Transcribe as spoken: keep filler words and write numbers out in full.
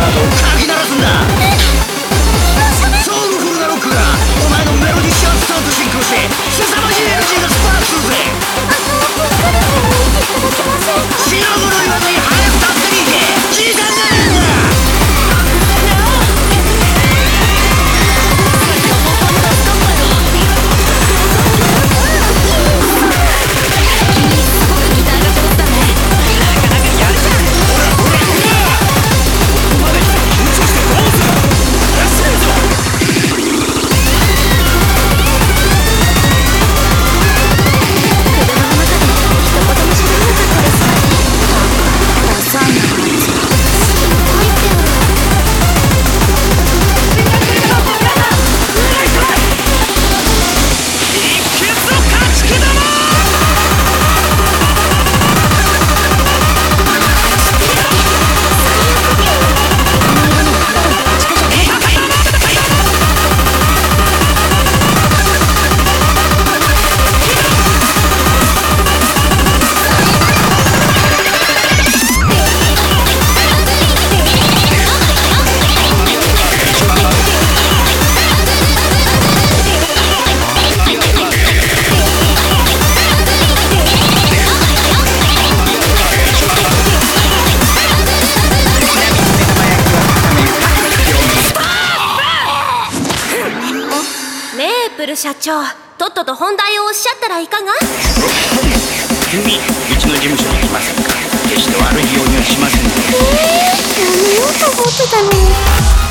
ードをかき鳴らすんだ。ソウルフルなロックがお前のメロディシャンスターと進行して凄まじいエナジーがスパークするぜ。 あのこれからも見ていただけませんか？ 白黒言わずに早く立ってみて。時間がねえんだ。 メープル社長、とっとと本題をおっしゃったらいかが？ 君、うちの事務所に来ませんか？決して悪いようにはしませんので。 えー、やめようと思ってたのに。